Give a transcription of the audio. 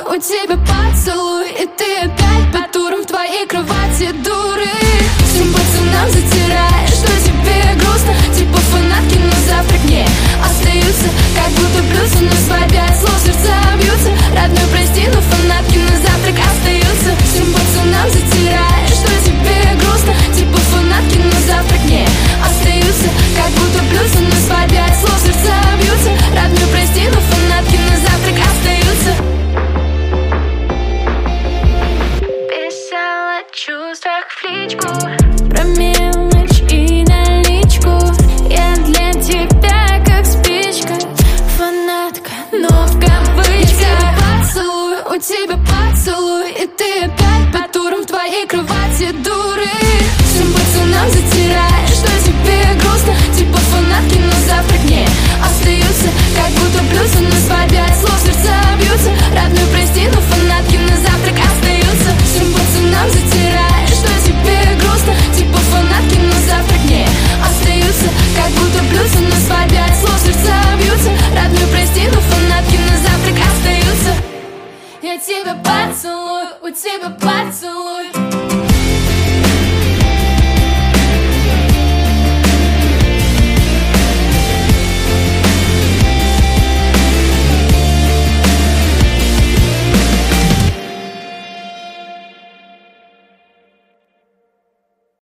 у тебя поцелуй, и ты опять по турам в твоей кровати, дуры. Всем пацанам затираешь, что тебе грустно, типа фанатки, но завтрак не остаются, как будто плюсы, но свадьбе от слов сердца бьются. Родной, прости, но фанатки на завтрак остаются. Всем пацанам затираешь, что тебе грустно, типа фанатки, но завтрак не остаются, как будто плюсы, но свадьбе от слов сердца бьются. Родной, прости, но фанатки на завтрак остаются. Писала о чувствах в личку, про мелочь и наличку. Я для тебя как спичка, фанатка, но в кавычках. У тебя поцелуй, и ты опять по турам в твоей кровати, дура.